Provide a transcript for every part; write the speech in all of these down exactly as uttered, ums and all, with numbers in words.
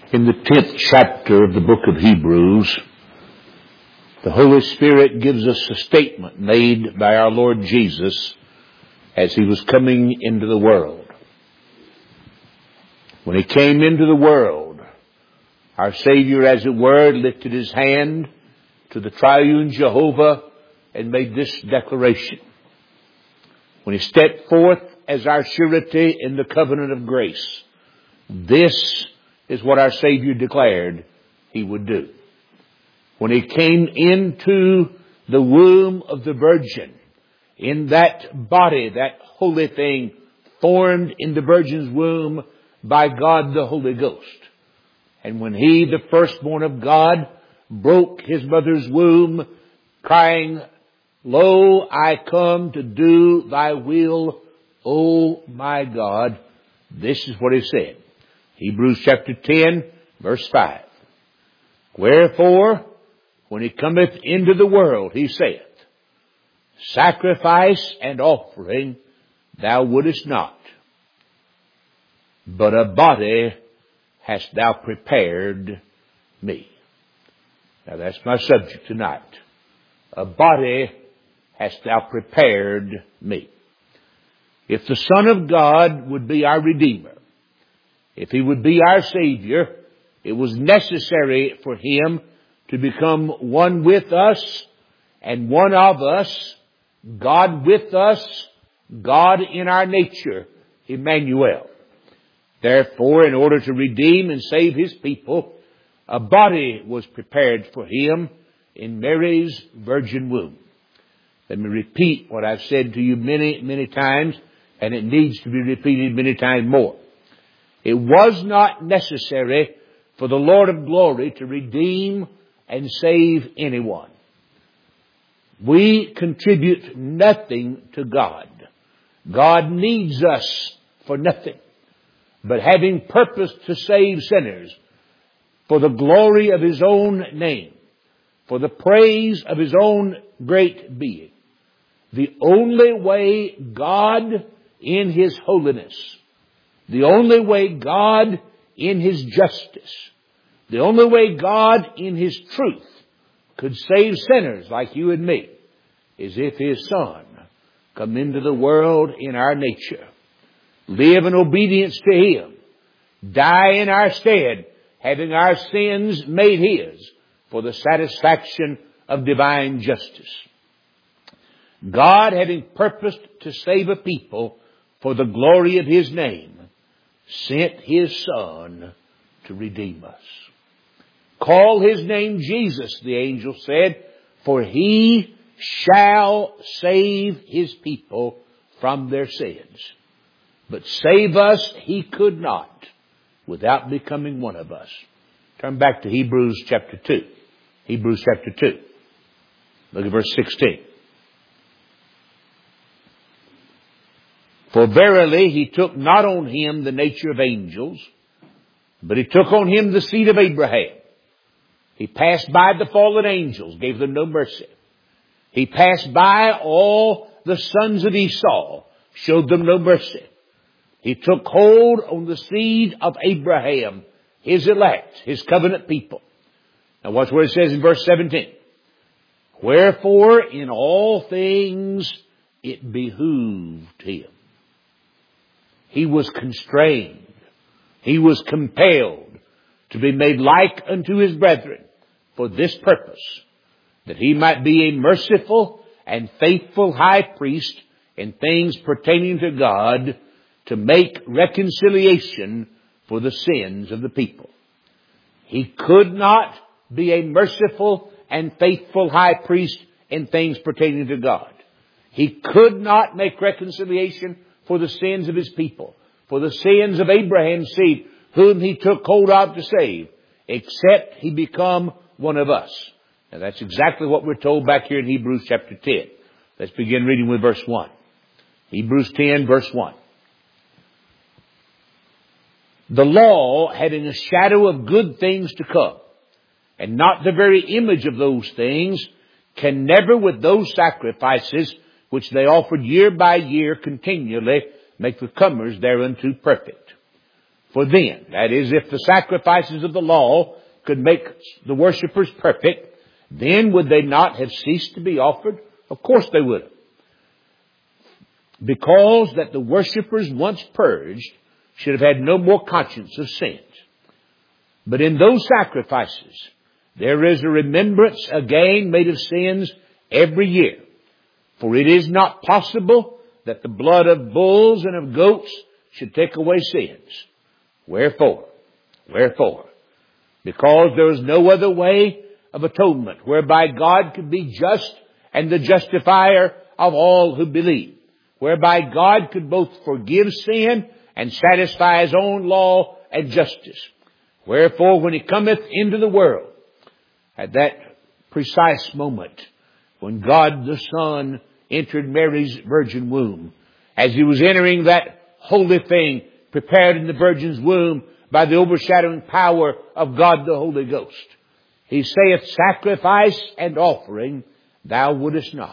In the tenth chapter of the book of Hebrews, the Holy Spirit gives us a statement made by our Lord Jesus as He was coming into the world. When He came into the world, our Savior, as it were, lifted His hand to the triune Jehovah and made this declaration. When He stepped forth as our surety in the covenant of grace, this is what our Savior declared He would do. When He came into the womb of the Virgin, in that body, that holy thing, formed in the Virgin's womb by God the Holy Ghost. And when He, the firstborn of God, broke His mother's womb, crying, "Lo, I come to do Thy will, O my God," this is what He said. Hebrews chapter ten, verse five. "Wherefore, when He cometh into the world, He saith, Sacrifice and offering thou wouldest not, but a body hast thou prepared me." Now that's my subject tonight. A body hast thou prepared me. If the Son of God would be our Redeemer, if He would be our Savior, it was necessary for Him to become one with us and one of us, God with us, God in our nature, Emmanuel. Therefore, in order to redeem and save His people, a body was prepared for Him in Mary's virgin womb. Let me repeat what I've said to you many, many times, and it needs to be repeated many times more. It was not necessary for the Lord of glory to redeem and save anyone. We contribute nothing to God. God needs us for nothing. But having purpose to save sinners for the glory of His own name, for the praise of His own great being, the only way God in His holiness, the only way God in His justice, the only way God in His truth could save sinners like you and me is if His Son come into the world in our nature, live in obedience to Him, die in our stead, having our sins made His for the satisfaction of divine justice. God, having purposed to save a people for the glory of His name, sent His Son to redeem us. "Call His name Jesus," the angel said, "for He shall save His people from their sins." But save us He could not without becoming one of us. Turn back to Hebrews chapter two. Hebrews chapter two. Look at verse sixteen. "For verily He took not on Him the nature of angels, but He took on Him the seed of Abraham. He passed by the fallen angels, gave them no mercy. He passed by all the sons of Esau, showed them no mercy. He took hold on the seed of Abraham, His elect, His covenant people." Now watch what it says in verse seventeen. "Wherefore in all things it behooved Him." He was constrained. He was compelled to be made like unto His brethren for this purpose, that He might be a merciful and faithful high priest in things pertaining to God, to make reconciliation for the sins of the people. He could not be a merciful and faithful high priest in things pertaining to God. He could not make reconciliation for the sins of His people, for the sins of Abraham's seed, whom He took hold of to save, except He become one of us. Now that's exactly what we're told back here in Hebrews chapter ten. Let's begin reading with verse one. Hebrews ten, verse one. "The law, having a shadow of good things to come, and not the very image of those things, can never with those sacrifices which they offered year by year continually make the comers thereunto perfect. For then, that is, if the sacrifices of the law could make the worshippers perfect, then would they not have ceased to be offered? Of course they would have. Because that the worshippers once purged should have had no more conscience of sins. But in those sacrifices, there is a remembrance again made of sins every year. For it is not possible that the blood of bulls and of goats should take away sins. Wherefore? Wherefore? Because there is no other way of atonement whereby God could be just and the justifier of all who believe. Whereby God could both forgive sin and satisfy His own law and justice. Wherefore, when He cometh into the world, at that precise moment, when God the Son entered Mary's virgin womb, as He was entering that holy thing prepared in the virgin's womb by the overshadowing power of God the Holy Ghost, He saith, sacrifice and offering thou wouldest not.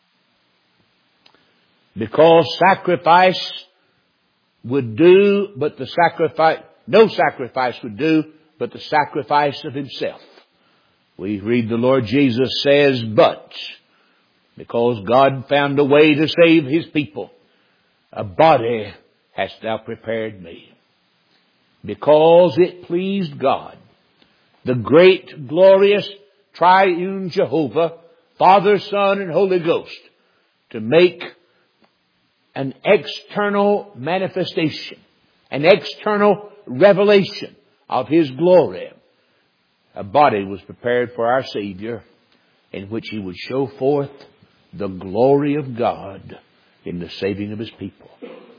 Because sacrifice would do, but the sacrifice, no sacrifice would do, but the sacrifice of Himself. We read the Lord Jesus says, but because God found a way to save His people, a body hast thou prepared me. Because it pleased God, the great, glorious, triune Jehovah, Father, Son, and Holy Ghost, to make an external manifestation, an external revelation of His glory. A body was prepared for our Savior in which He would show forth the glory of God in the saving of His people.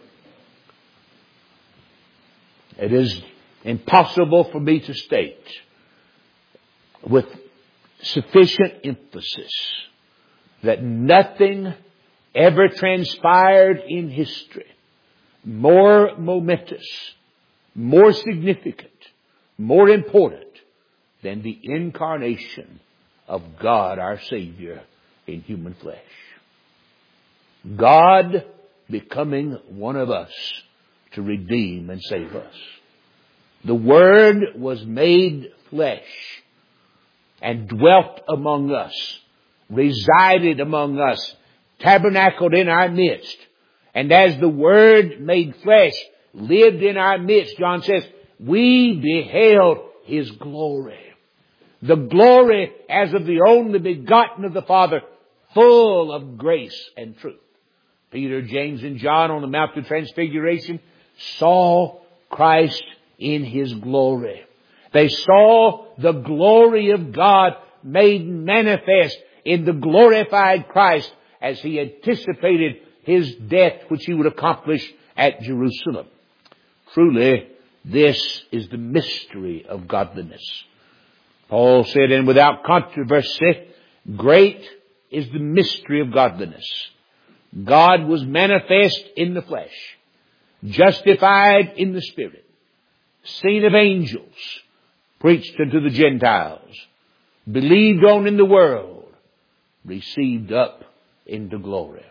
It is impossible for me to state with sufficient emphasis that nothing ever transpired in history more momentous, more significant, more important than the incarnation of God our Savior in human flesh. God becoming one of us to redeem and save us. The Word was made flesh and dwelt among us, resided among us, tabernacled in our midst. And as the Word made flesh lived in our midst, John says, we beheld His glory. The glory as of the only begotten of the Father, full of grace and truth. Peter, James, and John on the Mount of Transfiguration saw Christ in His glory. They saw the glory of God made manifest in the glorified Christ as He anticipated His death which He would accomplish at Jerusalem. Truly, this is the mystery of godliness. Paul said, and without controversy, great is the mystery of godliness. God was manifest in the flesh, justified in the Spirit, seen of angels, preached unto the Gentiles, believed on in the world, received up into glory.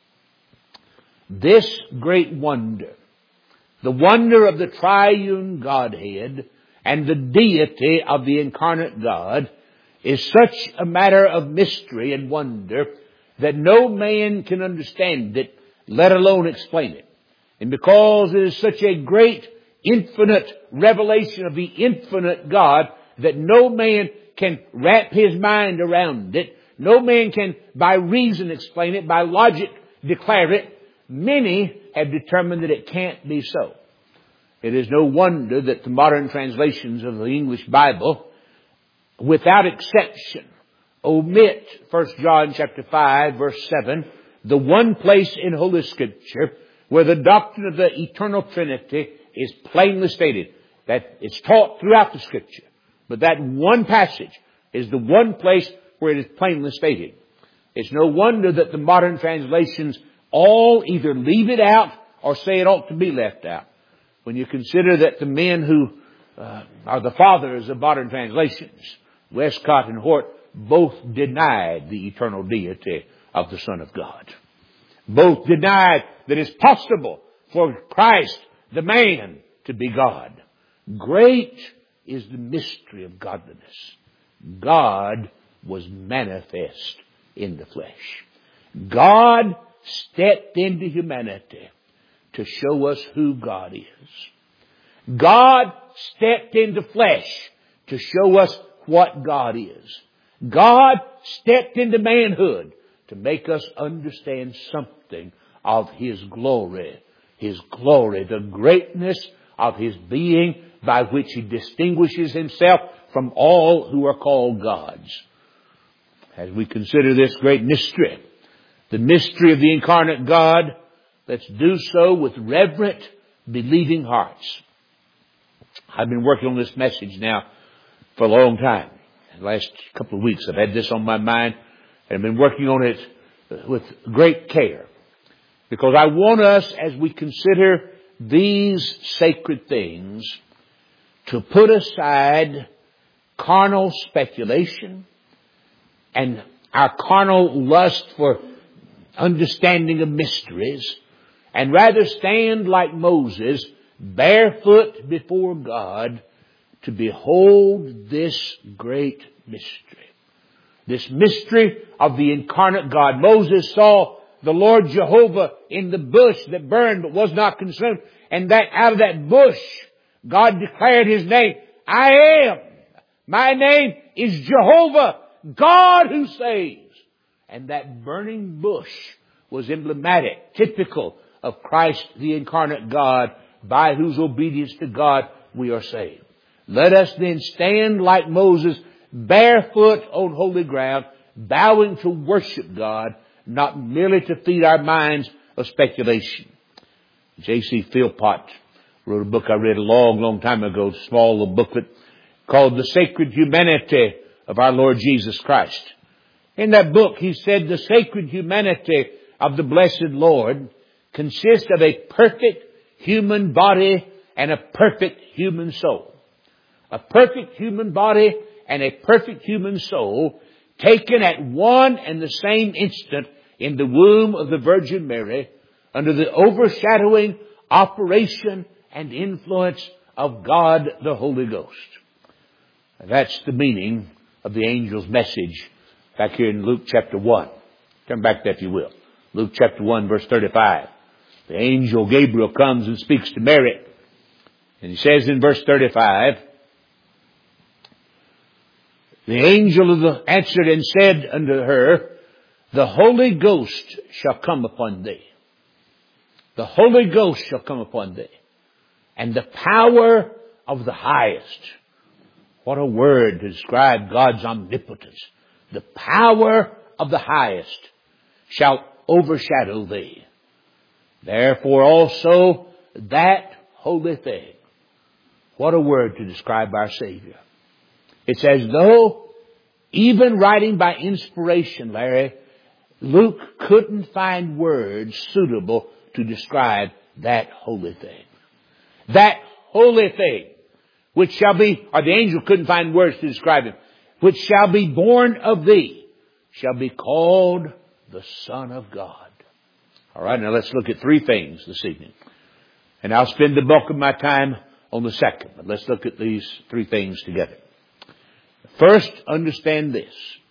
This great wonder, the wonder of the triune Godhead and the deity of the incarnate God, is such a matter of mystery and wonder that no man can understand it, let alone explain it. And because it is such a great, infinite revelation of the infinite God that no man can wrap his mind around it, no man can by reason explain it, by logic declare it, many have determined that it can't be so. It is no wonder that the modern translations of the English Bible, without exception, omit First John chapter five, verse seven, the one place in Holy Scripture where the doctrine of the eternal Trinity is plainly stated. That it's taught throughout the Scripture. But that one passage is the one place where it is plainly stated. It's no wonder that the modern translations all either leave it out or say it ought to be left out. When you consider that the men who uh, are the fathers of modern translations, Westcott and Hort, both denied the eternal deity of the Son of God. Both denied that it's possible for Christ, the man, to be God. Great is the mystery of godliness. God was manifest in the flesh. God stepped into humanity to show us who God is. God stepped into flesh to show us what God is. God stepped into manhood to make us understand something of His glory. His glory, the greatness of His being by which He distinguishes Himself from all who are called gods. As we consider this great mystery, the mystery of the incarnate God, let's do so with reverent, believing hearts. I've been working on this message now for a long time. The last couple of weeks I've had this on my mind, and I've been working on it with great care. Because I want us, as we consider these sacred things, to put aside carnal speculation and our carnal lust for understanding of mysteries, and rather stand like Moses, barefoot before God, to behold this great mystery. This mystery of the incarnate God. Moses saw the Lord Jehovah in the bush that burned but was not consumed. And that out of that bush, God declared His name. I am. My name is Jehovah, God who saves. And that burning bush was emblematic, typical of Christ, the incarnate God, by whose obedience to God we are saved. Let us then stand like Moses, barefoot on holy ground, bowing to worship God, not merely to feed our minds of speculation. J C Philpott wrote a book I read a long, long time ago, a small little booklet called The Sacred Humanity of Our Lord Jesus Christ. In that book, he said the sacred humanity of the blessed Lord consists of a perfect human body and a perfect human soul. A perfect human body and a perfect human soul taken at one and the same instant in the womb of the Virgin Mary under the overshadowing operation and influence of God the Holy Ghost. And that's the meaning of the angel's message back here in Luke chapter one. Turn back there if you will. Luke chapter one verse thirty-five. The angel Gabriel comes and speaks to Mary. And he says in verse thirty-five, the angel of the answered and said unto her, the Holy Ghost shall come upon thee. The Holy Ghost shall come upon thee. And the power of the highest. What a word to describe God's omnipotence. The power of the highest shall overshadow thee. Therefore also that holy thing. What a word to describe our Savior. It's as though, even writing by inspiration, Larry, Luke couldn't find words suitable to describe that holy thing. That holy thing, which shall be, or the angel couldn't find words to describe him, which shall be born of thee, shall be called the Son of God. All right, now let's look at three things this evening. And I'll spend the bulk of my time on the second. But let's look at these three things together. First, understand this.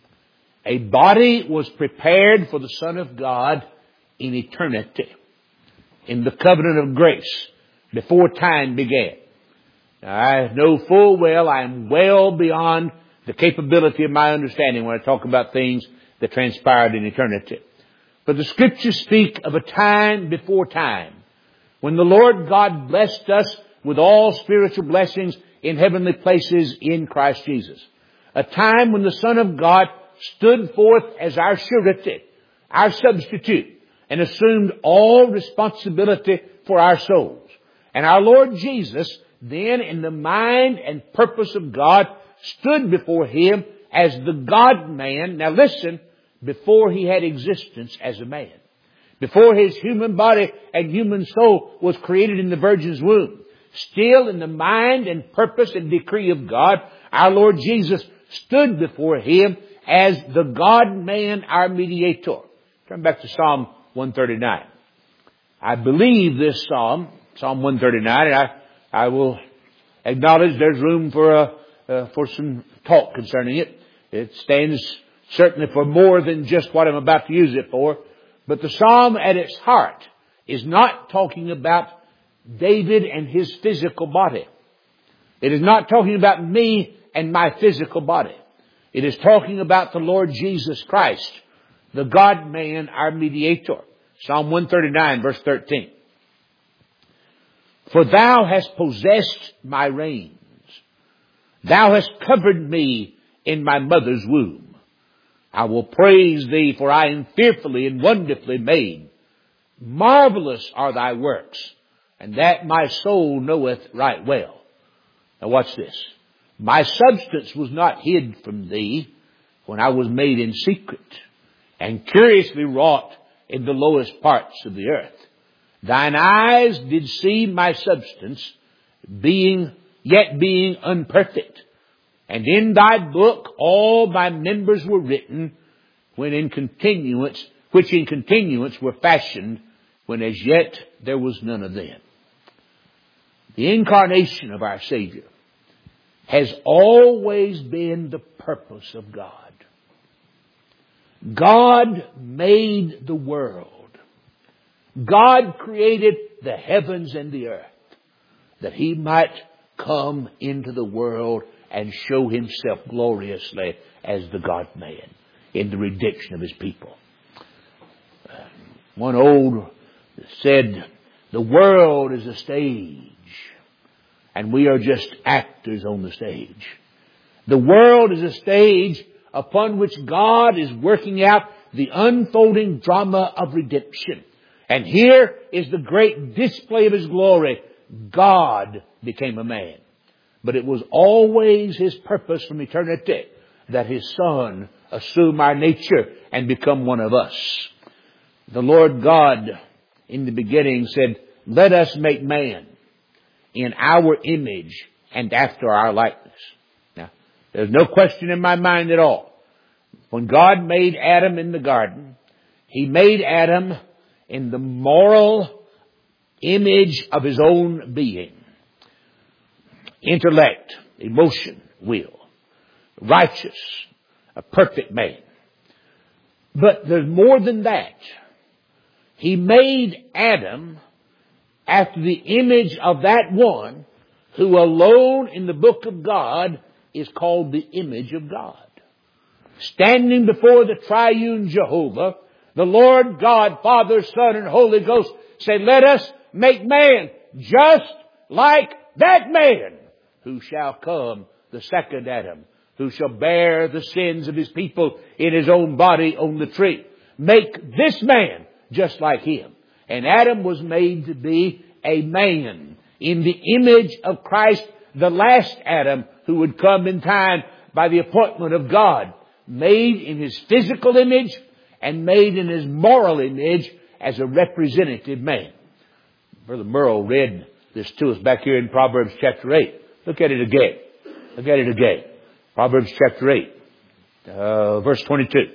A body was prepared for the Son of God in eternity, in the covenant of grace, before time began. Now, I know full well I am well beyond the capability of my understanding when I talk about things that transpired in eternity. But the Scriptures speak of a time before time, when the Lord God blessed us with all spiritual blessings in heavenly places in Christ Jesus. A time when the Son of God stood forth as our surety, our substitute, and assumed all responsibility for our souls. And our Lord Jesus, then in the mind and purpose of God, stood before Him as the God-man. Now listen, before He had existence as a man. Before His human body and human soul was created in the Virgin's womb. Still in the mind and purpose and decree of God, our Lord Jesus stood before Him as the God-man, our mediator. Turn back to Psalm one thirty-nine. I believe this Psalm, Psalm one thirty-nine, and I, I will acknowledge there's room for a, uh, for some talk concerning it. It stands certainly for more than just what I'm about to use it for. But the psalm at its heart is not talking about David and his physical body. It is not talking about me and my physical body. It is talking about the Lord Jesus Christ, the God-man, our mediator. Psalm one thirty-nine, verse thirteen. For thou hast possessed my reins. Thou hast covered me in my mother's womb. I will praise thee, for I am fearfully and wonderfully made. Marvelous are thy works, and that my soul knoweth right well. Now watch this. My substance was not hid from thee when I was made in secret, and curiously wrought in the lowest parts of the earth. Thine eyes did see my substance, being yet being unperfect. And in thy book all my members were written, when in continuance, which in continuance were fashioned, when as yet there was none of them. The incarnation of our Savior has always been the purpose of God. God made the world. God created the heavens and the earth that He might come into the world and show Himself gloriously as the God-man in the redemption of His people. One old said, the world is a stage and we are just actors on the stage. The world is a stage upon which God is working out the unfolding drama of redemption. And here is the great display of His glory. God became a man. But it was always His purpose from eternity that His Son assume our nature and become one of us. The Lord God in the beginning said, let us make man in our image and after our likeness. Now, there's no question in my mind at all. When God made Adam in the garden, He made Adam in the moral image of His own being. Intellect, emotion, will. Righteous, a perfect man. But there's more than that. He made Adam after the image of that one who alone in the book of God is called the image of God. Standing before the triune Jehovah, the Lord God, Father, Son, and Holy Ghost said, let us make man just like that man who shall come, the second Adam, who shall bear the sins of His people in His own body on the tree. Make this man just like him. And Adam was made to be a man in the image of Christ, the last Adam who would come in time by the appointment of God, made in His physical image and made in His moral image as a representative man. Brother Merle read this to us back here in Proverbs chapter eight. Look at it again. Look at it again. Proverbs chapter eight, uh, verse twenty-two.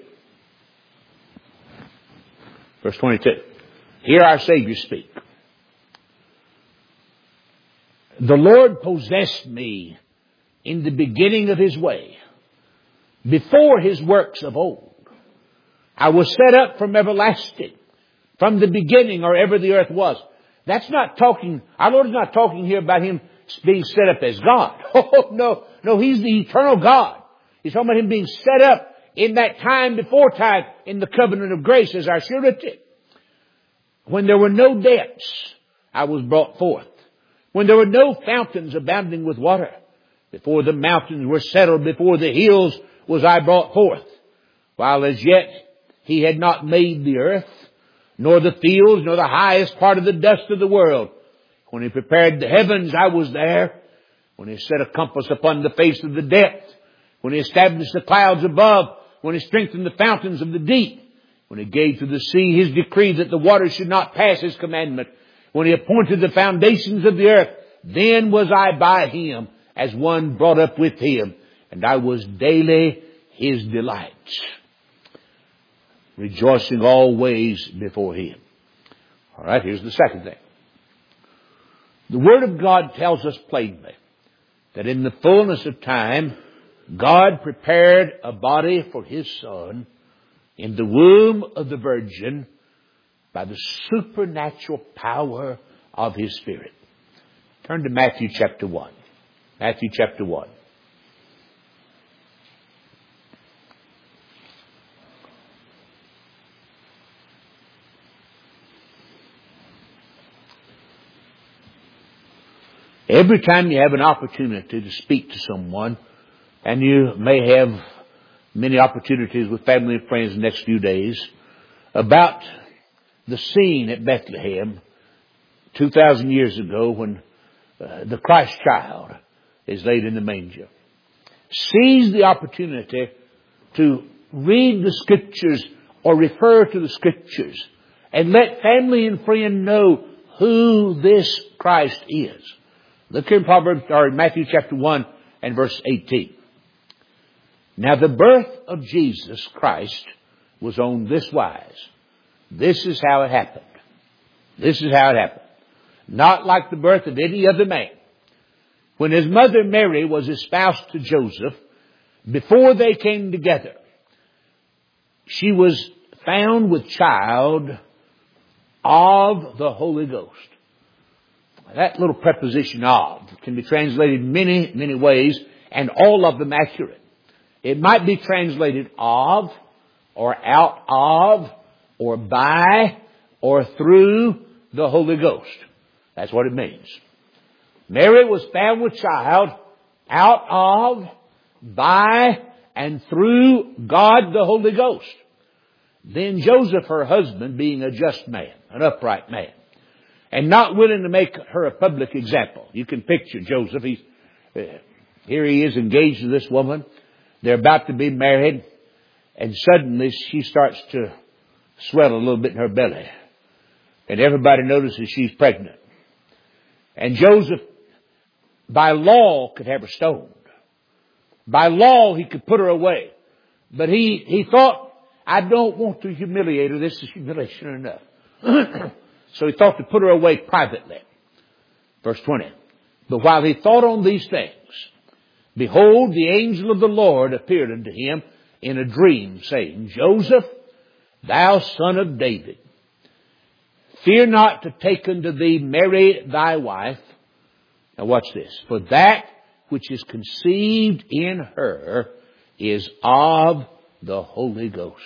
Verse twenty-two. Hear our Savior speak. The Lord possessed me in the beginning of His way, before His works of old. I was set up from everlasting, from the beginning or ever the earth was. That's not talking, our Lord is not talking here about Him being set up as God. Oh, no, no, He's the eternal God. He's talking about Him being set up in that time before time in the covenant of grace as our surety. When there were no depths, I was brought forth. When there were no fountains abounding with water, before the mountains were settled, before the hills was I brought forth. While as yet He had not made the earth, nor the fields, nor the highest part of the dust of the world. When He prepared the heavens, I was there. When He set a compass upon the face of the depth. When He established the clouds above. When He strengthened the fountains of the deep. When He gave to the sea His decree that the waters should not pass His commandment. When He appointed the foundations of the earth. Then was I by Him as one brought up with Him. And I was daily His delight, rejoicing always before Him. All right, here's the second thing. The Word of God tells us plainly that in the fullness of time, God prepared a body for His Son in the womb of the Virgin by the supernatural power of His Spirit. Turn to Matthew chapter one. Matthew chapter one. Every time you have an opportunity to speak to someone, and you may have many opportunities with family and friends the next few days, about the scene at Bethlehem two thousand years ago when uh, the Christ child is laid in the manger. Seize the opportunity to read the Scriptures or refer to the Scriptures and let family and friend know who this Christ is. Look here in Proverbs, or Matthew chapter one and verse eighteen. Now the birth of Jesus Christ was on this wise. This is how it happened. This is how it happened. Not like the birth of any other man. When his mother Mary was espoused to Joseph, before they came together, she was found with child of the Holy Ghost. That little preposition of can be translated many, many ways, and all of them accurate. It might be translated of, or out of, or by, or through the Holy Ghost. That's what it means. Mary was found with child out of, by, and through God the Holy Ghost. Then Joseph, her husband, being a just man, an upright man, and not willing to make her a public example. You can picture Joseph. He's, uh, here he is engaged to this woman. They're about to be married. And suddenly she starts to swell a little bit in her belly. And everybody notices she's pregnant. And Joseph, by law, could have her stoned. By law, he could put her away. But he, he thought, I don't want to humiliate her. This is humiliation enough. So he thought to put her away privately. Verse twenty. But while he thought on these things, behold, the angel of the Lord appeared unto him in a dream, saying, Joseph, thou son of David, fear not to take unto thee Mary thy wife. Now watch this. For that which is conceived in her is of the Holy Ghost.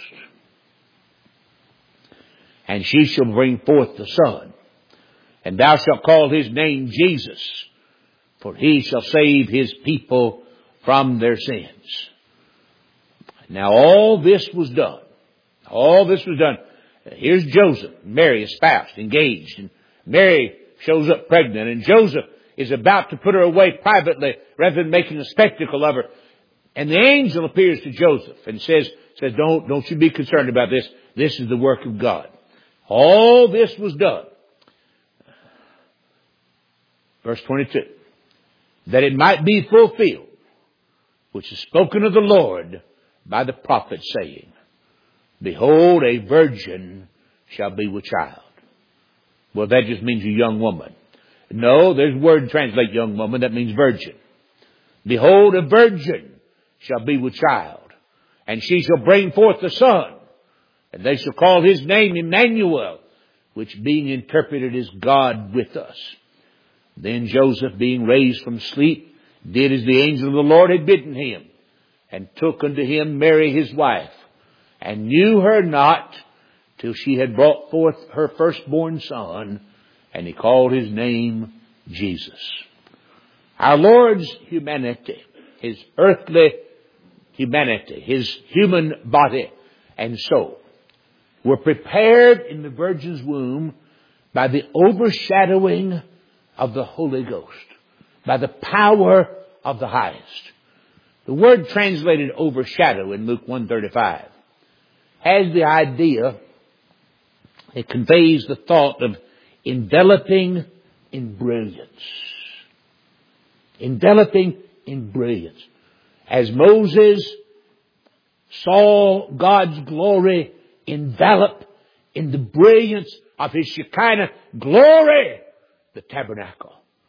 And she shall bring forth the Son, and thou shalt call his name Jesus, for he shall save his people from their sins. Now all this was done. All this was done. Here's Joseph, Mary espoused, engaged, and Mary shows up pregnant, and Joseph is about to put her away privately rather than making a spectacle of her. And the angel appears to Joseph and says, says, don't, don't you be concerned about this. This is the work of God. All this was done. Verse twenty-two. That it might be fulfilled, which is spoken of the Lord by the prophet, saying, behold, a virgin shall be with child. Well, that just means a young woman. No, there's a word translate young woman. That means virgin. Behold, a virgin shall be with child, and she shall bring forth the Son, and they shall call his name Emmanuel, which being interpreted is God with us. Then Joseph, being raised from sleep, did as the angel of the Lord had bidden him, and took unto him Mary his wife, and knew her not till she had brought forth her firstborn son, and he called his name Jesus. Our Lord's humanity, his earthly humanity, his human body and soul, were prepared in the virgin's womb by the overshadowing of the Holy Ghost, by the power of the highest. The word translated overshadow in Luke one thirty-five has the idea, it conveys the thought of enveloping in brilliance. Enveloping in brilliance. As Moses saw God's glory envelop in the brilliance of his Shekinah glory, the tabernacle.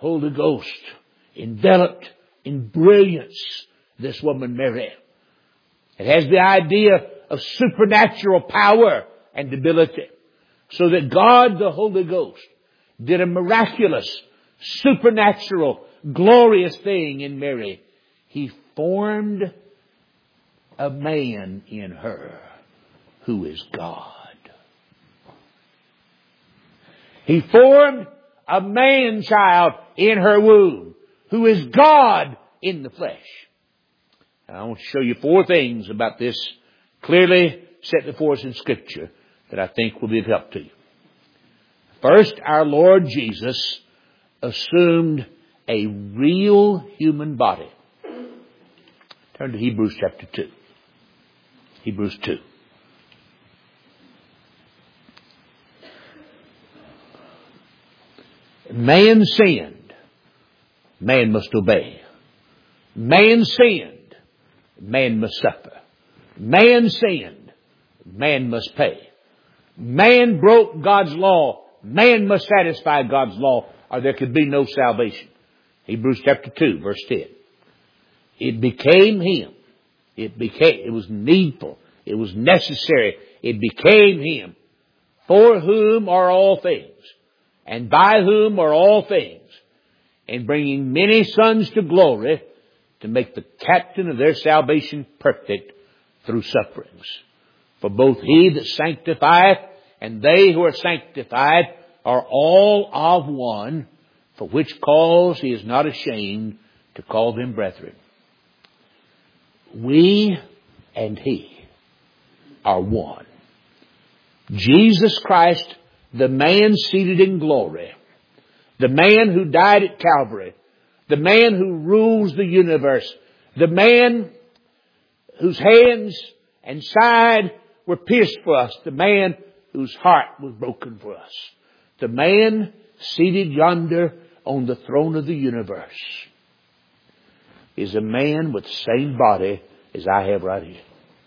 Holy Ghost enveloped in brilliance this woman Mary. It has the idea of supernatural power and ability. So that God, the Holy Ghost, did a miraculous, supernatural, glorious thing in Mary. He formed a man in her who is God. He formed a man-child in her womb who is God in the flesh. And I want to show you four things about this clearly set before us in Scripture that I think will be of help to you. First, our Lord Jesus assumed a real human body. Turn to Hebrews chapter two. Hebrews two. Man sinned. Man must obey. Man sinned. Man must suffer. Man sinned. Man must pay. Man broke God's law. Man must satisfy God's law, or there could be no salvation. Hebrews chapter two, verse ten. It became Him. It became, it was needful. It was necessary. It became Him, for whom are all things, and by whom are all things, and bringing many sons to glory, to make the captain of their salvation perfect through sufferings. For both He that sanctifieth and they who are sanctified are all of one, for which cause He is not ashamed to call them brethren. We and He are one. Jesus Christ, the man seated in glory, the man who died at Calvary, the man who rules the universe, the man whose hands and side were pierced for us, the man whose heart was broken for us, the man seated yonder on the throne of the universe, is a man with the same body as I have right here.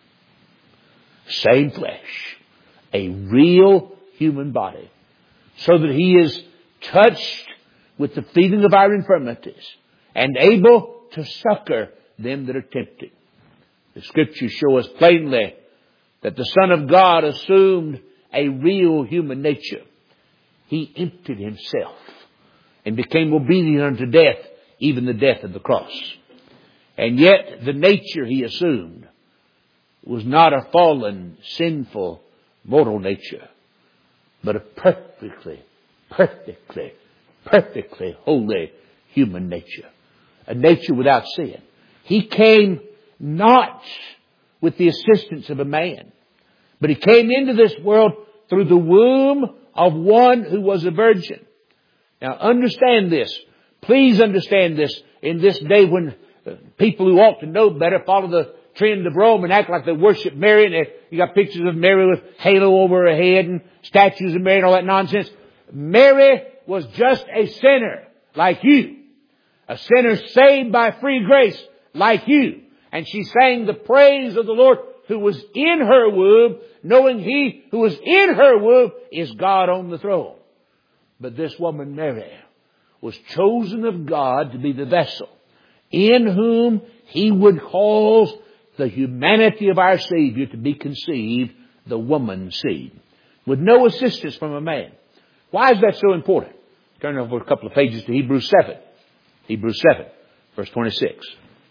Same flesh. A real human body. So that He is touched with the feeling of our infirmities and able to succor them that are tempted. The Scriptures show us plainly that the Son of God assumed a real human nature. He emptied Himself and became obedient unto death, even the death of the cross. And yet the nature He assumed was not a fallen, sinful, mortal nature, but a perfectly, perfectly, perfectly holy human nature. A nature without sin. He came not with the assistance of a man, but He came into this world through the womb of one who was a virgin. Now understand this. Please understand this in this day when people who ought to know better follow the trend of Rome and act like they worship Mary. And you got pictures of Mary with halo over her head and statues of Mary and all that nonsense. Mary was just a sinner like you. A sinner saved by free grace like you. And she sang the praise of the Lord who was in her womb, knowing He who was in her womb is God on the throne. But this woman, Mary, was chosen of God to be the vessel in whom He would cause the humanity of our Savior to be conceived, the woman's seed, with no assistance from a man. Why is that so important? Turn over a couple of pages to Hebrews seven. Hebrews seven, verse twenty-six.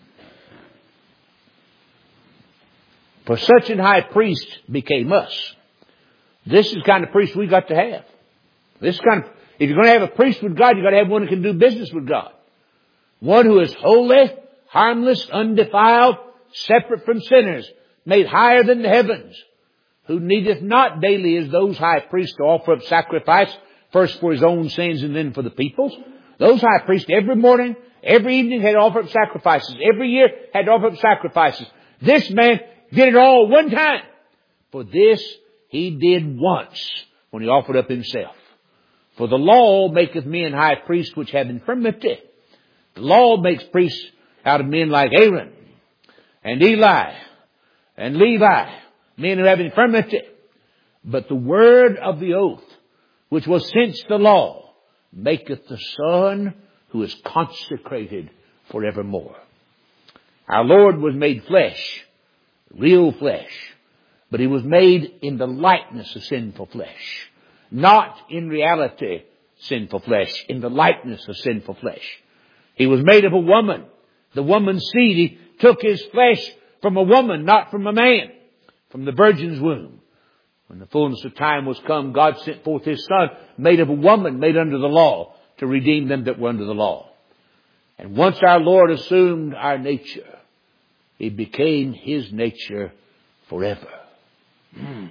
For such an high priest became us. This is the kind of priest we got to have. This kind of, if you're going to have a priest with God, you've got to have one who can do business with God. One who is holy, harmless, undefiled, separate from sinners, made higher than the heavens, who needeth not daily as those high priests to offer up sacrifice, first for his own sins and then for the people's. Those high priests every morning, every evening had to offer up sacrifices. Every year had to offer up sacrifices. This man did it all one time. For this He did once when He offered up Himself. For the law maketh men high priests which have infirmity. The law makes priests out of men like Aaron and Eli and Levi, men who have infirmity. But the word of the oath, which was since the law, maketh the Son who is consecrated forevermore. Our Lord was made flesh, real flesh, but He was made in the likeness of sinful flesh. Not in reality sinful flesh, in the likeness of sinful flesh. He was made of a woman. The woman's seed. He took His flesh from a woman, not from a man, from the virgin's womb. When the fullness of time was come, God sent forth His Son, made of a woman, made under the law, to redeem them that were under the law. And once our Lord assumed our nature, He became His nature forever. Mm.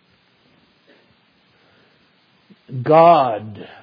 God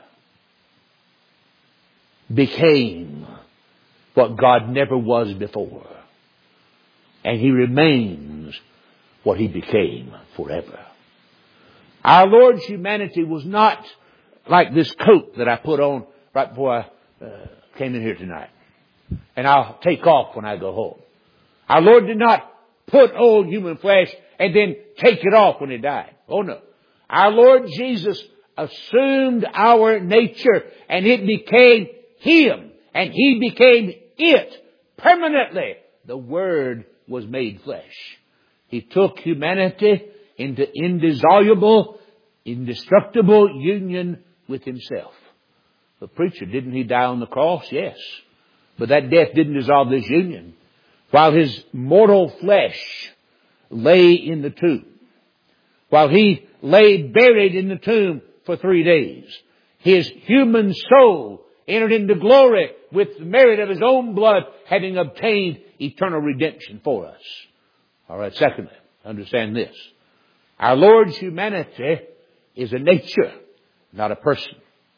became what God never was before. And He remains what He became forever. Our Lord's humanity was not like this coat that I put on right before I uh, came in here tonight. And I'll take off when I go home. Our Lord did not put on human flesh and then take it off when He died. Oh no. Our Lord Jesus assumed our nature and it became Him. And He became it permanently. The Word was made flesh. He took humanity into indissoluble, indestructible union with Himself. But preacher, didn't He die on the cross? Yes. But that death didn't dissolve this union. While His mortal flesh lay in the tomb, while He lay buried in the tomb for three days, His human soul entered into glory with the merit of His own blood, having obtained eternal redemption for us. All right, secondly, understand this. Our Lord's humanity is a nature, not a person.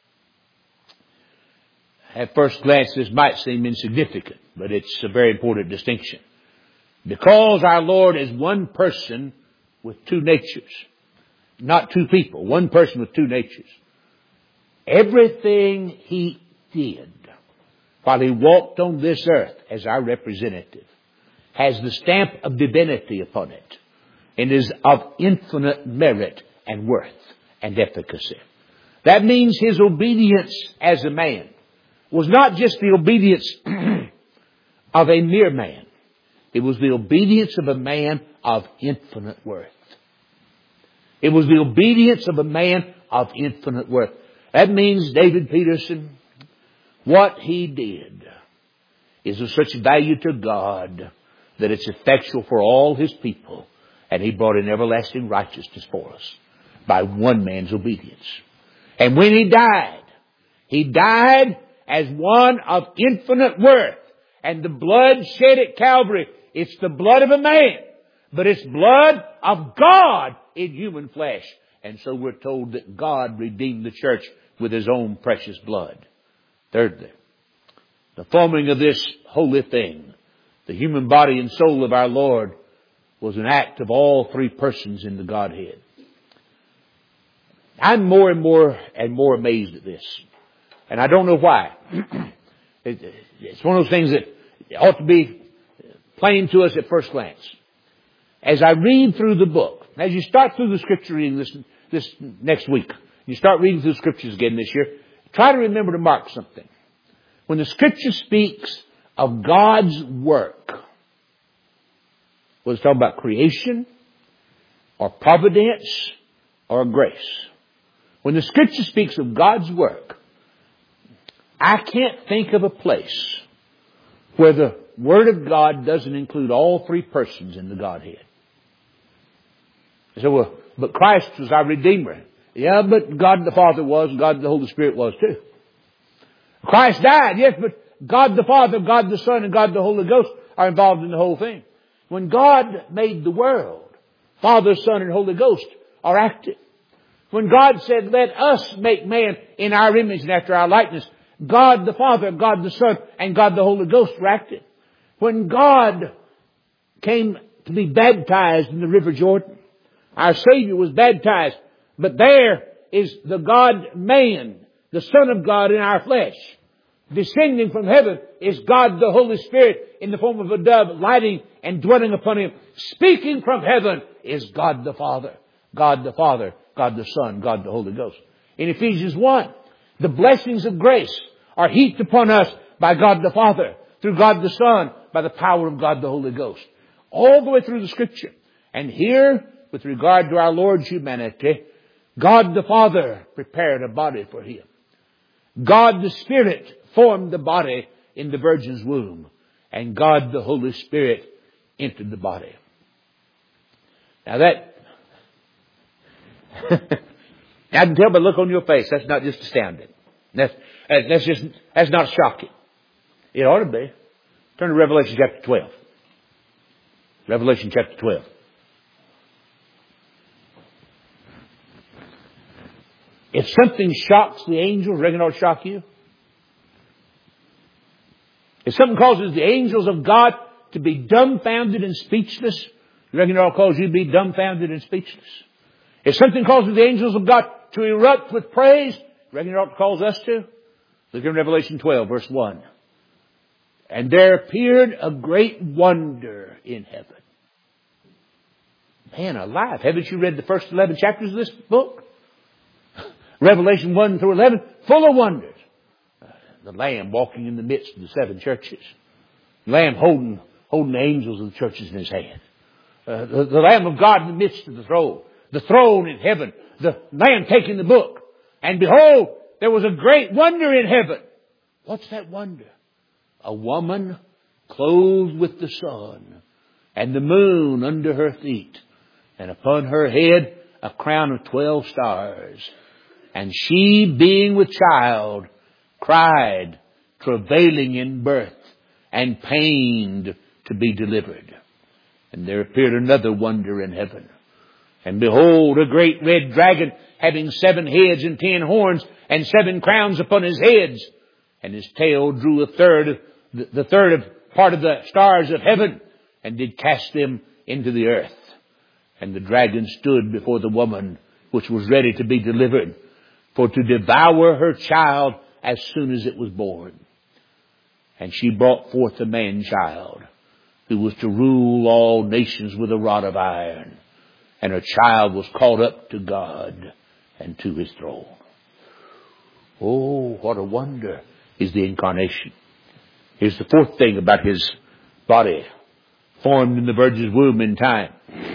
At first glance, this might seem insignificant, but it's a very important distinction. Because our Lord is one person with two natures, not two people, one person with two natures. Everything He did while He walked on this earth as our representative has the stamp of divinity upon it and is of infinite merit and worth and efficacy. That means His obedience as a man was not just the obedience of a mere man. It was the obedience of a man of infinite worth. It was the obedience of a man of infinite worth. That means, David Peterson, what He did is of such value to God that it's effectual for all His people. And He brought in everlasting righteousness for us by one man's obedience. And when He died, He died as one of infinite worth. And the blood shed at Calvary, it's the blood of a man, but it's blood of God in human flesh. And so we're told that God redeemed the church with His own precious blood. Thirdly, the forming of this holy thing, the human body and soul of our Lord, was an act of all three persons in the Godhead. I'm more and more and more amazed at this. And I don't know why. It's one of those things that ought to be plain to us at first glance. As I read through the book, as you start through the scripture reading this, this next week, you start reading through the scriptures again this year, try to remember to mark something. When the scripture speaks of God's work, whether it's talking about creation or providence or grace, when the scripture speaks of God's work, I can't think of a place where the Word of God doesn't include all three persons in the Godhead. You say, well, but Christ was our Redeemer. Yeah, but God the Father was, and God the Holy Spirit was too. Christ died, yes, but God the Father, God the Son, and God the Holy Ghost are involved in the whole thing. When God made the world, Father, Son, and Holy Ghost are active. When God said, let us make man in our image and after our likeness, God the Father, God the Son, and God the Holy Ghost were active. When God came to be baptized in the River Jordan, our Savior was baptized. But there is the God-man, the Son of God in our flesh. Descending from heaven is God the Holy Spirit in the form of a dove, lighting and dwelling upon Him. Speaking from heaven is God the Father. God the Father, God the Son, God the Holy Ghost. In Ephesians one, the blessings of grace are heaped upon us by God the Father, through God the Son, by the power of God the Holy Ghost. All the way through the Scripture. And here, with regard to our Lord's humanity, God the Father prepared a body for Him. God the Spirit formed the body in the Virgin's womb. And God the Holy Spirit entered the body. Now that, I can tell by the look on your face, that's not just astounding. That's, that's just, that's not shocking. It ought to be. Turn to Revelation chapter twelve. Revelation chapter twelve. If something shocks the angels, reckon it'll shock you. If something causes the angels of God to be dumbfounded and speechless, you reckon it'll cause you to be dumbfounded and speechless? If something causes the angels of God to erupt with praise, you reckon it ought to cause us to? Look in Revelation twelve, verse one. And there appeared a great wonder in heaven. Man alive, haven't you read the first eleven chapters of this book? Revelation one through eleven, full of wonders. Uh, the Lamb walking in the midst of the seven churches. The Lamb holding, holding the angels of the churches in His hand. Uh, the, the Lamb of God in the midst of the throne. The throne in heaven. The Lamb taking the book. And behold, there was a great wonder in heaven. What's that wonder? A woman clothed with the sun and the moon under her feet, and upon her head a crown of twelve stars. And she, being with child, cried, travailing in birth, and pained to be delivered. And there appeared another wonder in heaven. And behold, a great red dragon, having seven heads and ten horns, and seven crowns upon his heads. And his tail drew a third of the, the third of part of the stars of heaven, and did cast them into the earth. And the dragon stood before the woman, which was ready to be delivered, for to devour her child as soon as it was born. And she brought forth a man-child, who was to rule all nations with a rod of iron. And her child was caught up to God and to His throne. Oh, what a wonder is the incarnation. Here's the fourth thing about His body, formed in the Virgin's womb in time.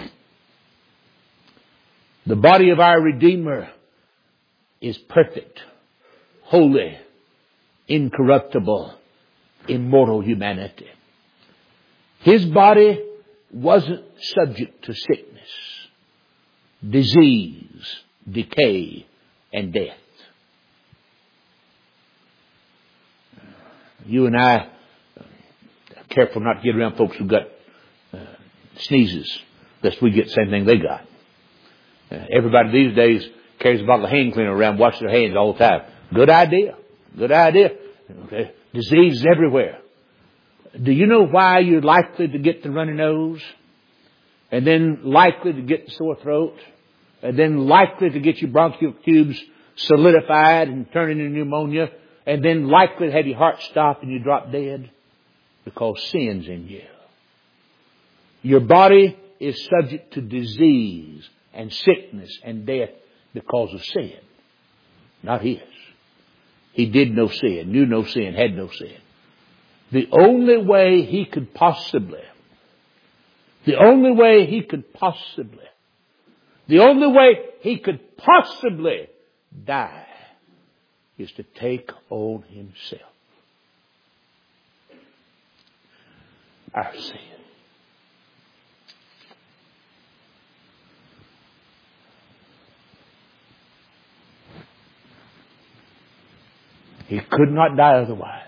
The body of our Redeemer is perfect, holy, incorruptible, immortal humanity. His body wasn't subject to sickness, disease, decay, and death. You and I are careful not to get around folks who've got uh, sneezes, lest we get the same thing they got. Uh, everybody these days carries a bottle of hand cleaner around, washes their hands all the time. Good idea. Good idea. Okay. Disease is everywhere. Do you know why you're likely to get the runny nose? And then likely to get the sore throat? And then likely to get your bronchial tubes solidified and turn into pneumonia? And then likely to have your heart stop and you drop dead? Because sin's in you. Your body is subject to disease and sickness and death because of sin. Not His. He did no sin, knew no sin, had no sin. The only way He could possibly, the only way He could possibly, the only way He could possibly die is to take on Himself our sin. He could not die otherwise.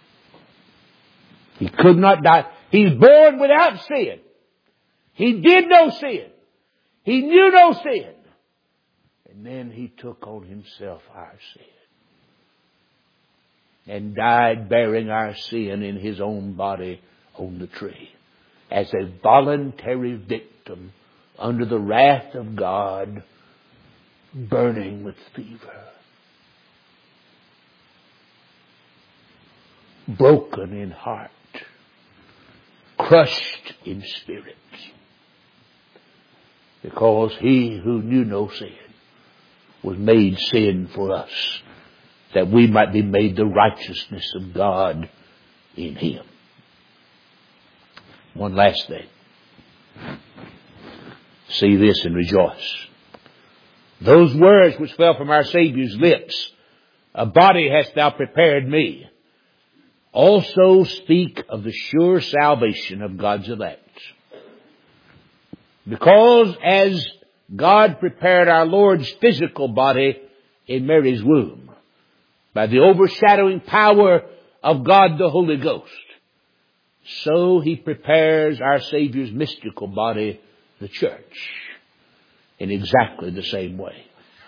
He could not die. He's born without sin. He did no sin. He knew no sin. And then He took on Himself our sin. And died bearing our sin in His own body on the tree. As a voluntary victim under the wrath of God, burning with fever. Broken in heart. Crushed in spirit. Because He who knew no sin was made sin for us, that we might be made the righteousness of God in Him. One last thing. See this and rejoice. Those words which fell from our Savior's lips, a body hast thou prepared me, also speak of the sure salvation of God's elect. Because as God prepared our Lord's physical body in Mary's womb, by the overshadowing power of God the Holy Ghost, so He prepares our Savior's mystical body, the church, in exactly the same way.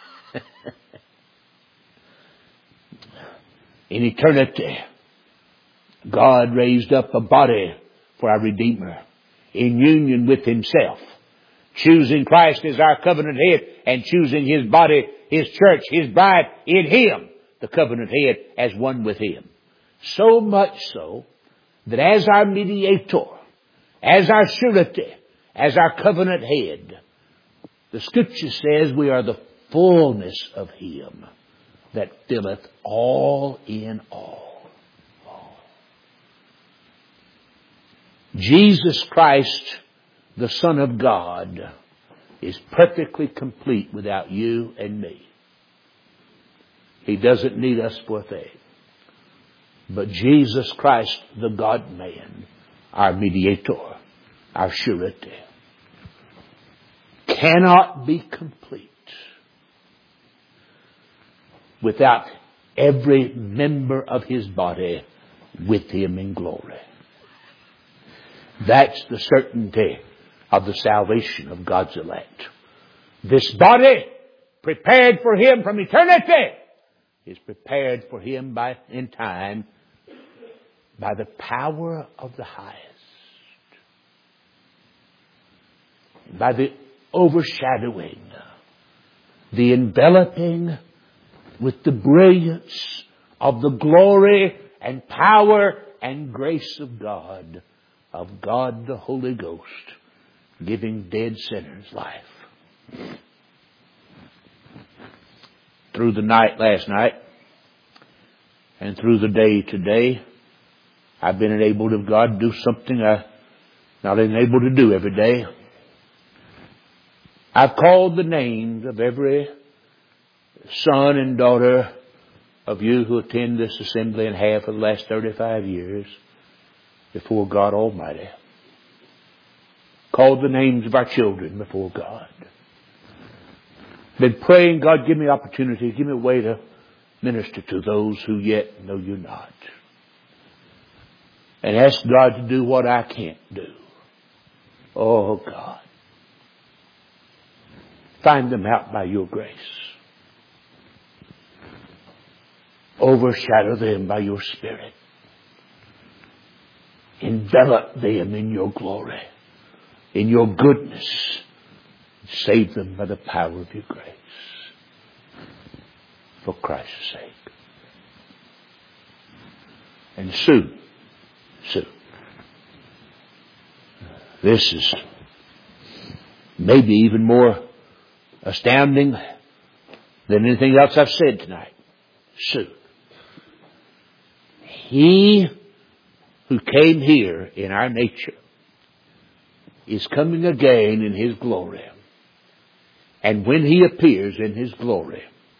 In eternity, God raised up a body for our Redeemer in union with Himself, choosing Christ as our covenant head and choosing His body, His church, His bride in Him, the covenant head, as one with Him. So much so that as our mediator, as our surety, as our covenant head, the Scripture says we are the fullness of Him that filleth all in all. all. Jesus Christ, the Son of God, is perfectly complete without you and me. He doesn't need us for a thing. But Jesus Christ, the God-man, our mediator, our surety, cannot be complete without every member of His body with Him in glory. That's the certainty of the salvation of God's elect. This body, prepared for Him from eternity, is prepared for Him by, in time, by the power of the highest, by the overshadowing, the enveloping with the brilliance of the glory and power and grace of God, of God the Holy Ghost, giving dead sinners life. Through the night last night and through the day today, I've been enabled of God to do something I'm not enabled to do every day. I've called the names of every son and daughter of you who attend this assembly and have for the last thirty-five years before God Almighty. Called the names of our children before God. Been praying, God, give me opportunity, give me a way to minister to those who yet know You not. And ask God to do what I can't do. Oh, God. Find them out by Your grace. Overshadow them by Your Spirit. Envelop them in Your glory, in Your goodness. Save them by the power of Your grace. For Christ's sake. And soon, soon, this is maybe even more astounding than anything else I've said tonight. Soon. He who came here in our nature is coming again in His glory. And when He appears in His glory,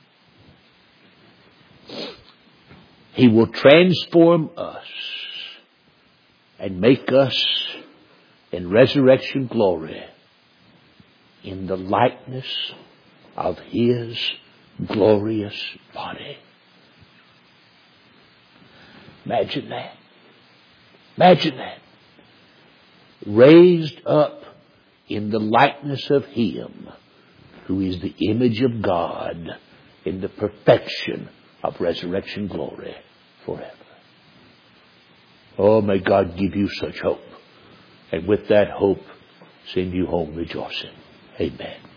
He will transform us and make us in resurrection glory in the likeness of His glorious body. Imagine that. Imagine that. Raised up in the likeness of Him who is the image of God in the perfection of resurrection glory forever. Oh, may God give you such hope. And with that hope, send you home rejoicing. Amen.